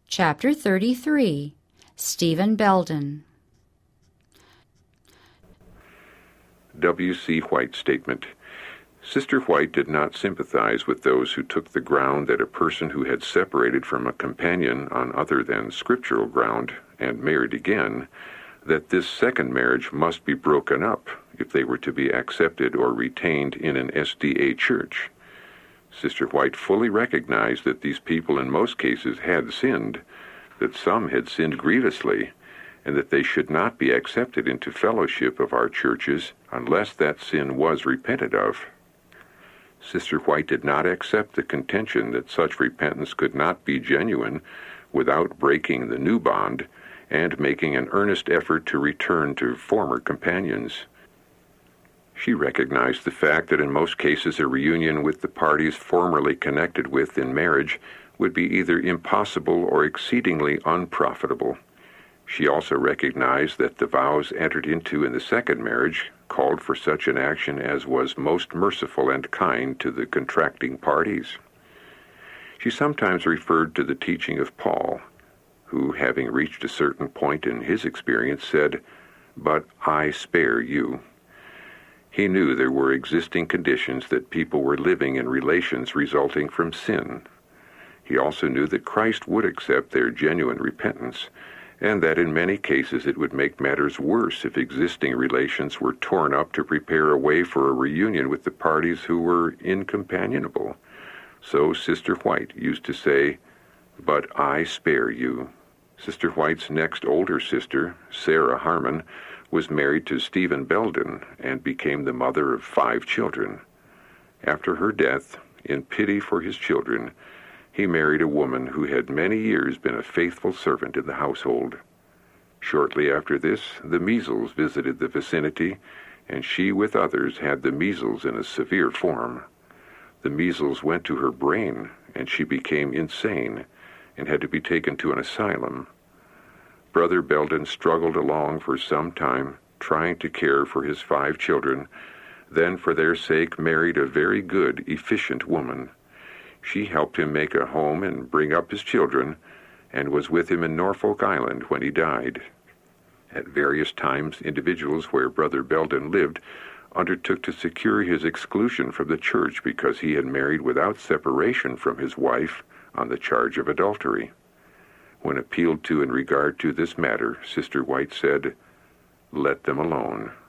Chapter 33. Stephen Belden. W.C. White Statement. Sister White did not sympathize with those who took the ground that a person who had separated from a companion on other than scriptural ground and married again, that this second marriage must be broken up if they were to be accepted or retained in an SDA church. Sister White fully recognized that these people in most cases had sinned, that some had sinned grievously, and that they should not be accepted into fellowship of our churches unless that sin was repented of. Sister White did not accept the contention that such repentance could not be genuine without breaking the new bond and making an earnest effort to return to former companions. She recognized the fact that in most cases a reunion with the parties formerly connected with in marriage would be either impossible or exceedingly unprofitable. She also recognized that the vows entered into in the second marriage called for such an action as was most merciful and kind to the contracting parties. She sometimes referred to the teaching of Paul, who, having reached a certain point in his experience, said, "But I spare you." He knew there were existing conditions that people were living in relations resulting from sin. He also knew that Christ would accept their genuine repentance, and that in many cases it would make matters worse if existing relations were torn up to prepare a way for a reunion with the parties who were incompanionable. So Sister White used to say, "But I spare you." Sister White's next older sister, Sarah Harmon, was married to Stephen Belden and became the mother of 5 children. After her death, in pity for his children, he married a woman who had many years been a faithful servant in the household. Shortly after this, the measles visited the vicinity, and she with others had the measles in a severe form. The measles went to her brain, and she became insane and had to be taken to an asylum. Brother Belden struggled along for some time, trying to care for his 5 children, then for their sake married a very good, efficient woman. She helped him make a home and bring up his children, and was with him in Norfolk Island when he died. At various times, individuals where Brother Belden lived undertook to secure his exclusion from the church because he had married without separation from his wife on the charge of adultery. When appealed to in regard to this matter, Sister White said, "Let them alone.